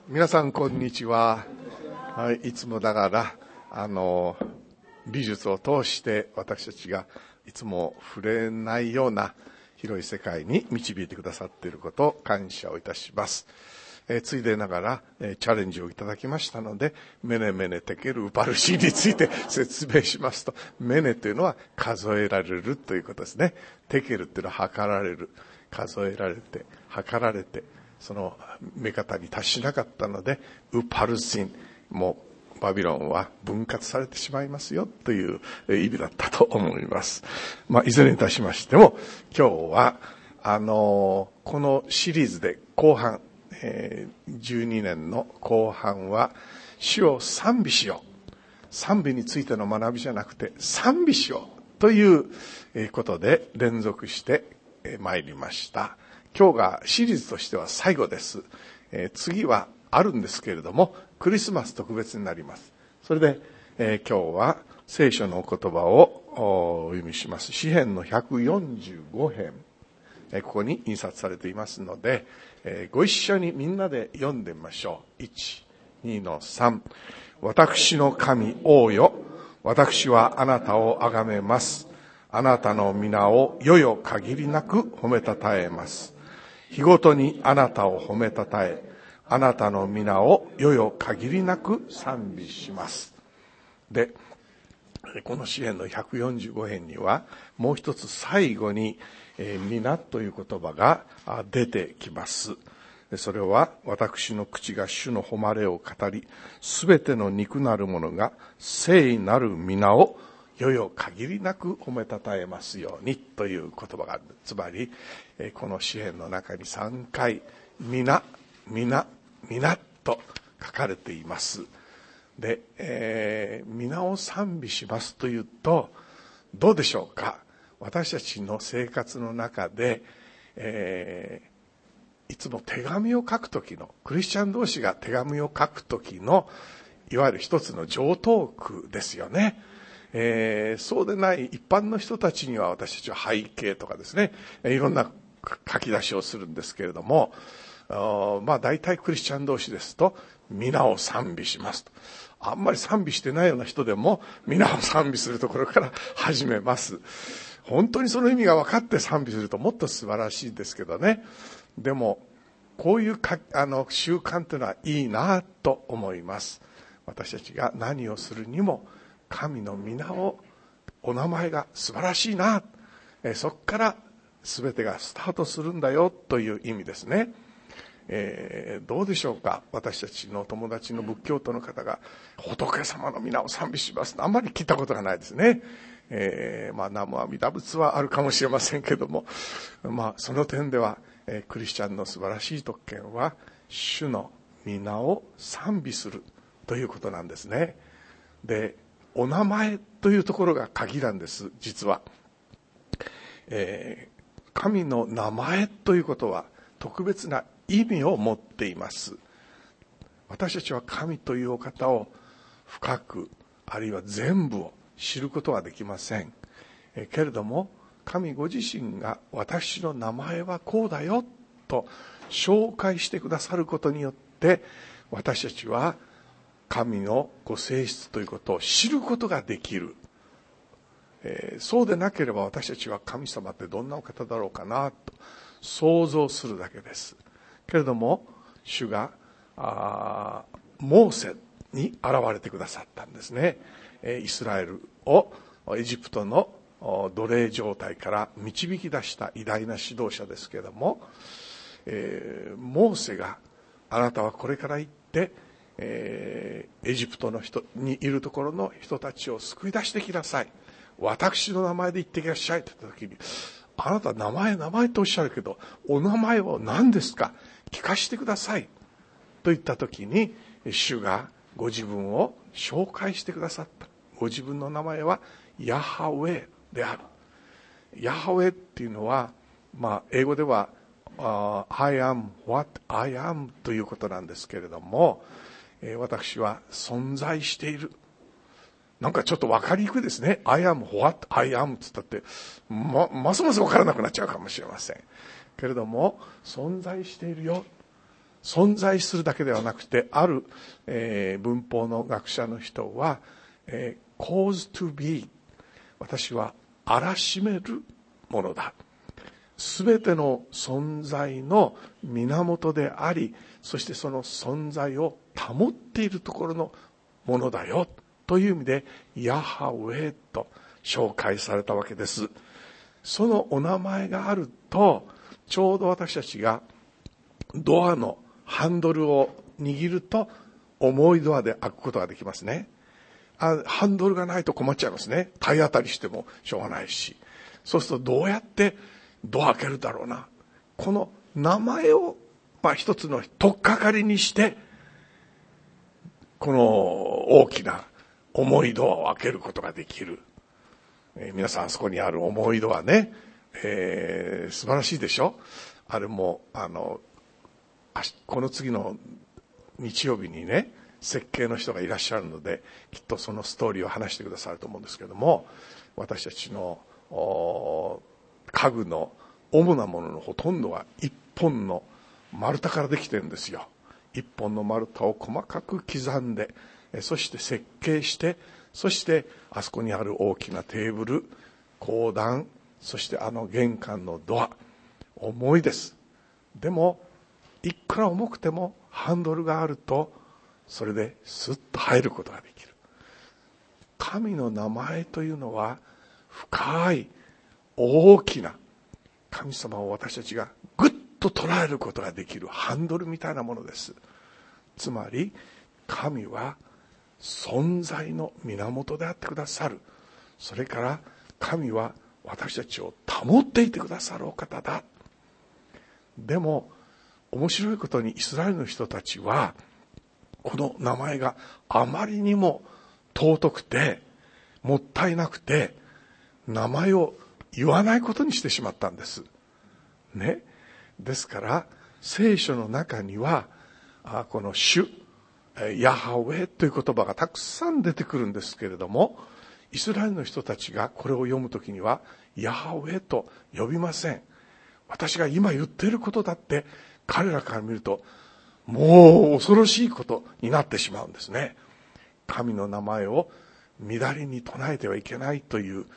皆さんこんにちは。いつもながら美術を通して私たちがいつも触れないような広い世界に導いてくださっていることを感謝をいたします。ついでながらチャレンジをいただきましたので、メネメネテケルウパルシーについて説明しますと、メネというのは数えられるということですね。テケルというのは測られる、数えられて測られて、その目方に達しなかったので、ウパルシン、もうバビロンは分割されてしまいますよという意味だったと思います。いずれにいたしましても、今日はこのシリーズで後半、12年の後半は主を賛美しよう、賛美についての学びじゃなくて賛美しようということで連続してまいりました。今日がシリーズとしては最後です。次はあるんですけれども、クリスマス特別になります。それで、今日は聖書のお言葉をお読みします。詩編の145編、ここに印刷されていますので、ご一緒にみんなで読んでみましょう。1、2の3。私の神王よ、私はあなたをあがめます。あなたの皆をよよ限りなく褒めたたえます。日ごとにあなたを褒めたたえ、あなたの皆をよよ限りなく賛美します。で、この詩編の145編にはもう一つ最後に皆という言葉が出てきます。それは、私の口が主の誉れを語り、すべての肉なるものが聖なる皆をよよ限りなく褒めたたえますようにという言葉がある。つまりこの詩編の中に3回皆皆皆と書かれています。で、皆を賛美しますというとどうでしょうか。私たちの生活の中で、いつも手紙を書くときの、クリスチャン同士が手紙を書くときのいわゆる一つの常套句ですよね。そうでない一般の人たちには私たちは背景とかですね、いろんな書き出しをするんですけれども、大体クリスチャン同士ですと皆を賛美しますと。あんまり賛美してないような人でも皆を賛美するところから始めます。本当にその意味が分かって賛美するともっと素晴らしいんですけどね。でもこういう習慣というのはいいなと思います。私たちが何をするにも神の皆を、お名前が素晴らしいな、そこから全てがスタートするんだよという意味ですね。どうでしょうか。私たちの友達の仏教徒の方が仏様の皆を賛美しますとあんまり聞いたことがないですね。南無阿弥陀仏はあるかもしれませんけども、その点では、クリスチャンの素晴らしい特権は主の皆を賛美するということなんですね。で、お名前というところが鍵なんです。実は、神の名前ということは特別な意味を持っています。私たちは神というお方を深く、あるいは全部を知ることはできません。けれども神ご自身が私の名前はこうだよと紹介してくださることによって、私たちは神のご性質ということを知ることができる。そうでなければ私たちは神様ってどんなお方だろうかなと想像するだけです。けれども主がモーセに現れてくださったんですね。イスラエルをエジプトの奴隷状態から導き出した偉大な指導者ですけれども、モーセがあなたはこれから行ってエジプトの人にいるところの人たちを救い出してきなさい、私の名前で言ってきなさいと言った時に、あなた名前とおっしゃるけどお名前は何ですか、聞かせてくださいと言った時に、主がご自分を紹介してくださった。ご自分の名前はヤハウェである。ヤハウェっていうのは、英語ではI am what I am ということなんですけれども、私は存在している。なんかちょっと分かりにくいですね。I am what I am って言ったって、ますます分からなくなっちゃうかもしれませんけれども、存在しているよ。 存在するだけではなくて、ある、文法の学者の人は、cause to be、 私はあらしめるものだ、すべての存在の源であり、そしてその存在を保っているところのものだよという意味でヤハウェと紹介されたわけです。そのお名前があると、ちょうど私たちがドアのハンドルを握ると重いドアで開くことができますね。ハンドルがないと困っちゃいますね。体当たりしてもしょうがないし。そうするとどうやってドア開けるだろうな。この名前を、一つの取っかかりにして、この大きな重いドアを開けることができる。皆さんあそこにある重いドアね、素晴らしいでしょ。あれもこの次の日曜日にね、設計の人がいらっしゃるので、きっとそのストーリーを話してくださると思うんですけども、私たちの家具の主なもののほとんどは一本の丸太からできてるんですよ。一本の丸太を細かく刻んで、そして設計して、そしてあそこにある大きなテーブル、講談、そして玄関のドア、重いです。でもいくら重くてもハンドルがあると、それでスッと入ることができる。神の名前というのは深い大きな、神様を私たちがぐっと捉えることができるハンドルみたいなものです。つまり神は存在の源であってくださる。それから神は私たちを保っていてくださるお方だ。でも面白いことに、イスラエルの人たちはこの名前があまりにも尊くてもったいなくて、名前を言わないことにしてしまったんですね。ですから聖書の中にはこの主ヤハウェという言葉がたくさん出てくるんですけれども、イスラエルの人たちがこれを読むときにはヤハウェと呼びません。私が今言っていることだって彼らから見るともう恐ろしいことになってしまうんですね。神の名前を乱れに唱えてはいけないという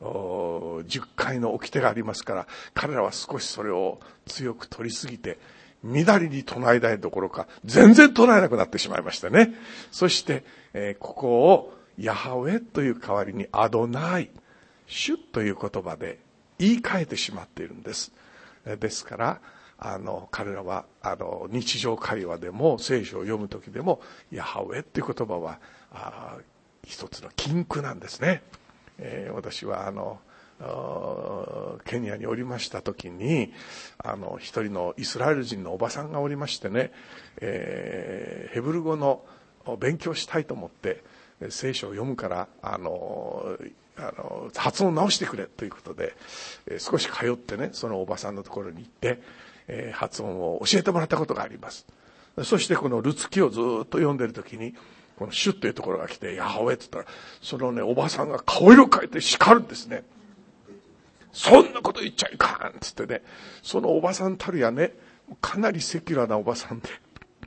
10回の掟がありますから、彼らは少しそれを強く取りすぎて、乱れに唱えないどころか全然唱えなくなってしまいましたね。そして、ここをヤハウェという代わりにアドナイ、主という言葉で言い換えてしまっているんです。ですから彼らは日常会話でも聖書を読む時でもヤハウェっていう言葉は一つの禁句なんですね。私はケニアにおりました時に一人のイスラエル人のおばさんがおりましてね、ヘブル語の勉強したいと思って聖書を読むから発音を直してくれということで、少し通ってね、そのおばさんのところに行って、発音を教えてもらったことがあります。そしてこのルツキをずっと読んでる時に、このシュッというところが来てヤハウェって言ったら、そのねおばさんが顔色変えて叱るんですね。そんなこと言っちゃいかんっつってね、そのおばさんたるやね、かなりセキュラーなおばさんで、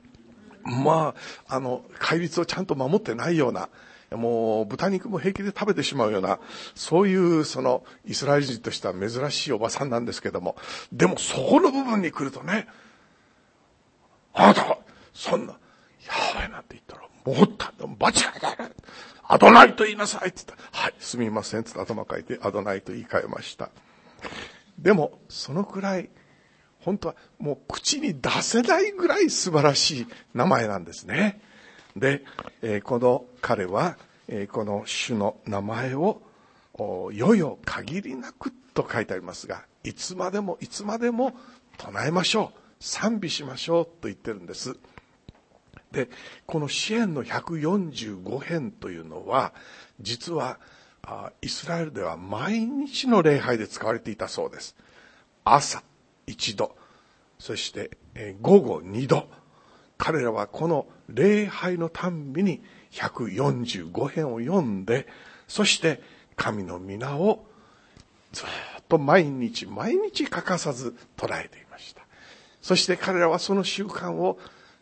戒律をちゃんと守ってないような、もう豚肉も平気で食べてしまうような、そういうそのイスラエル人としては珍しいおばさんなんですけども、でもそこの部分に来るとね、あなたそんなヤハウェなんて言ったらもったバチがだよ、アドナイと言いなさいって言ったら、はいすみませんって頭書いてアドナイと言い換えました。でもそのくらい本当はもう口に出せないぐらい素晴らしい名前なんですね。で、この彼は、この主の名前をよよ限りなくと書いてありますが、いつまでもいつまでも唱えましょう、賛美しましょうと言ってるんです。で、この詩編の145編というのは実はイスラエルでは毎日の礼拝で使われていたそうです。朝一度、そして午後2度、彼らはこの礼拝のたんびに145編を読んで、そして神の皆をずっと毎日毎日欠かさず捉えていました。そして彼らはその習慣を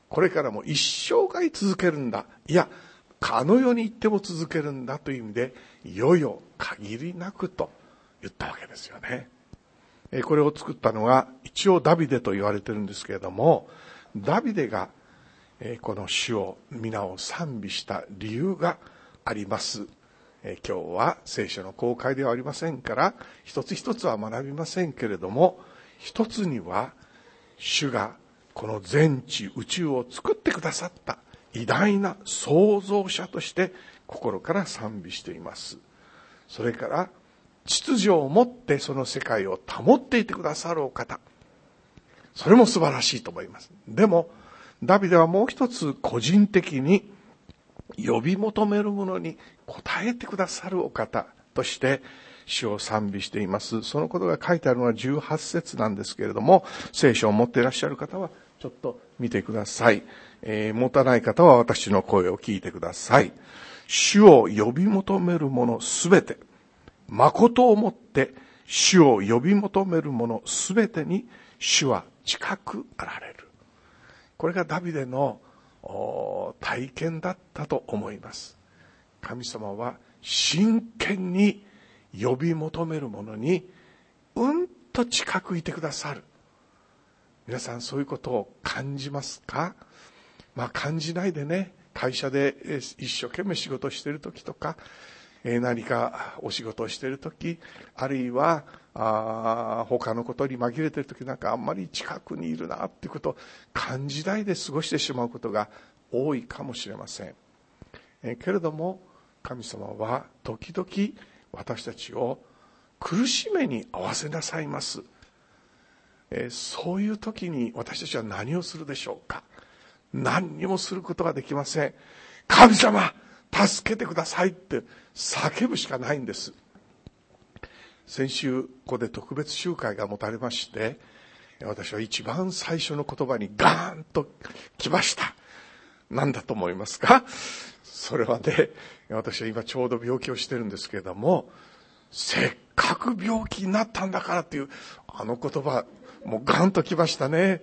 これからも一生涯続けるんだ、いやかの世に行っても続けるんだという意味で、いよいよ限りなくと言ったわけですよね。これを作ったのが一応ダビデと言われてるんですけれども、ダビデがこの主を皆を賛美した理由があります。今日は聖書の公開ではありませんから一つ一つは学びませんけれども、一つには主がこの全地宇宙を作ってくださった偉大な創造者として心から賛美しています。それから秩序をもってその世界を保っていてくださるお方、それも素晴らしいと思います。でもダビデはもう一つ個人的に呼び求める者に応えてくださるお方として主を賛美しています。そのことが書いてあるのは18節なんですけれども、聖書を持っていらっしゃる方はちょっと見てください。持たない方は私の声を聞いてください。主を呼び求める者すべて、誠をもって主を呼び求める者すべてに主は近くあられる。これがダビデの体験だったと思います。神様は真剣に呼び求める者にうんと近くいてくださる。皆さんそういうことを感じますか？感じないでね、会社で一生懸命仕事をしている時とか、何かお仕事をしている時、あるいは他のことに紛れている時なんかあんまり近くにいるなっていうことを感じないで過ごしてしまうことが多いかもしれません。けれども神様は時々私たちを苦しめに合わせなさいます。そういう時に私たちは何をするでしょうか？何にもすることができません。神様助けてくださいって叫ぶしかないんです。先週ここで特別集会が持たれまして、私は一番最初の言葉にガーンと来ました。何だと思いますか？それはね、私は今ちょうど病気をしてるんですけれども、せっかく病気になったんだからっていうあの言葉、もうガンと来ましたね。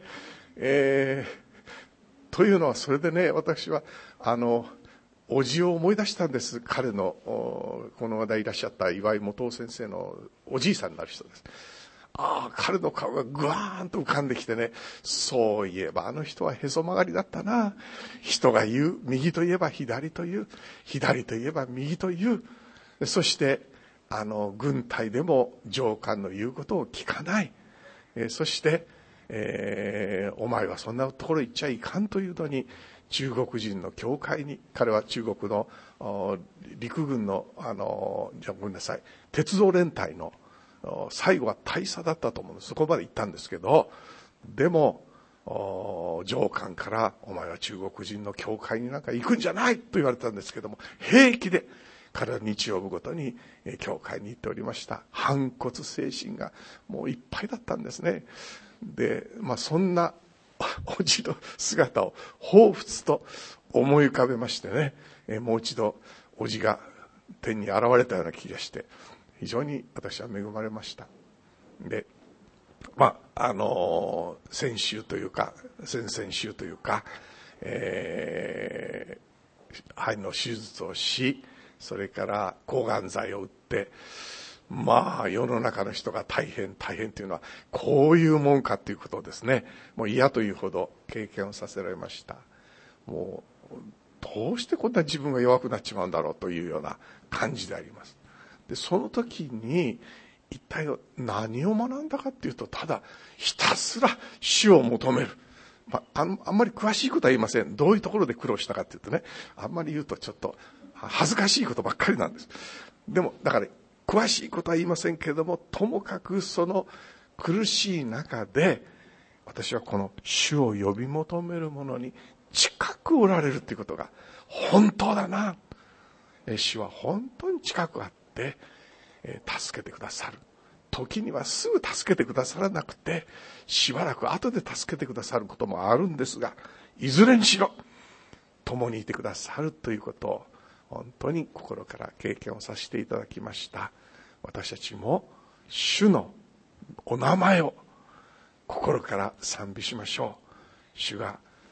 というのはそれでね、私はおじを思い出したんです。彼のこの話題いらっしゃった岩井元夫先生のおじいさんになる人です。彼の顔がぐわーんと浮かんできてね、そういえばあの人はへそ曲がりだったな。人が言う、右と言えば左と言う、左と言えば右と言う。そして軍隊でも上官の言うことを聞かない。そしてお前はそんなところ行っちゃいかんというのに、中国人の教会に、彼は中国の陸軍のごめんなさい、鉄道連隊の最後は大佐だったと思うんです。そこまで行ったんですけど、でも上官からお前は中国人の教会になんか行くんじゃないと言われたんですけども、平気で彼は日曜日ごとに教会に行っておりました。反骨精神がもういっぱいだったんですね。で、そんなおじの姿を彷彿と思い浮かべましてね、もう一度おじが天に現れたような気がして、非常に私は恵まれました。で、先週というか先々週というか、肺の手術をし、それから抗がん剤を打って、世の中の人が大変というのはこういうもんかということをですね、もう嫌というほど経験をさせられました。もうどうしてこんな自分が弱くなっちまうんだろうというような感じであります。でその時に一体何を学んだかっていうと、ただひたすら主を求める。あんまり詳しいことは言いません。どういうところで苦労したかっていうとね、あんまり言うとちょっと恥ずかしいことばっかりなんです。でもだから詳しいことは言いませんけれども、ともかくその苦しい中で私はこの主を呼び求める者に近くおられるということが本当だな。主は本当に近くあって助けてくださる。時にはすぐ助けてくださらなくて、しばらく後で助けてくださることもあるんですが、いずれにしろ共にいてくださるということを本当に心から経験をさせていただきました。私たちも主のお名前を心から賛美しましょう。主が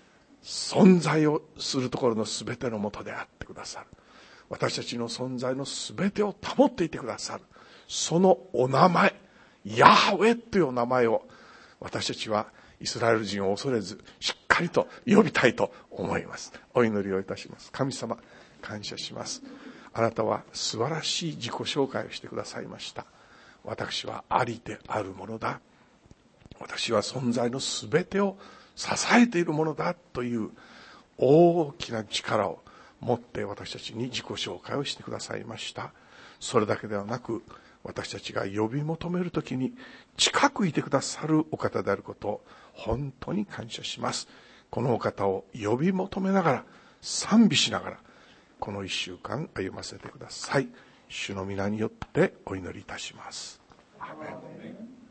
存在をするところの全てのもとであってくださる。私たちの存在の全てを保っていてくださる。そのお名前、ヤハウェというお名前を私たちはイスラエル人を恐れずしっかりと呼びたいと思います。お祈りをいたします。神様、感謝します。あなたは素晴らしい自己紹介をしてくださいました。私はありであるものだ。私は存在のすべてを支えているものだという大きな力を持って私たちに自己紹介をしてくださいました。それだけではなく、私たちが呼び求めるときに近くいてくださるお方であることを本当に感謝します。このお方を呼び求めながら、賛美しながら、この一週間歩ませてください。主の皆によってお祈りいたします。アーメン。